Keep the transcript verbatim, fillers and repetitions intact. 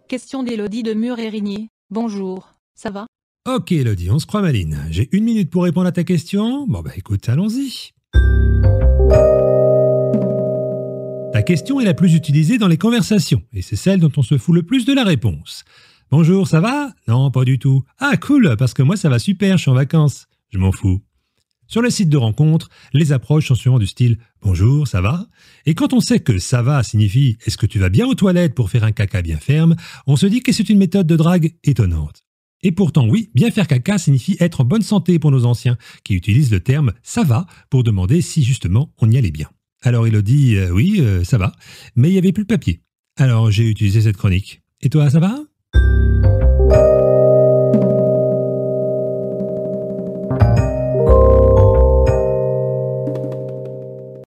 Question d'Élodie de Mur-Érigny. Bonjour, ça va? Ok Elodie, on se croit maline. J'ai une minute pour répondre à ta question. Bon bah écoute, allons-y. Ta question est la plus utilisée dans les conversations, et c'est celle dont on se fout le plus de la réponse. Bonjour, ça va? Non, pas du tout. Ah cool, parce que moi ça va super, je suis en vacances. Je m'en fous. Sur le site de rencontre, les approches sont souvent du style « Bonjour, ça va ?» Et quand on sait que « ça va » signifie « Est-ce que tu vas bien aux toilettes pour faire un caca bien ferme ?» on se dit que c'est une méthode de drague étonnante. Et pourtant oui, bien faire caca signifie être en bonne santé pour nos anciens, qui utilisent le terme « ça va » pour demander si justement on y allait bien. Alors Elodie, euh, oui, euh, ça va, mais il n'y avait plus de papier. Alors j'ai utilisé cette chronique. Et toi, ça va ?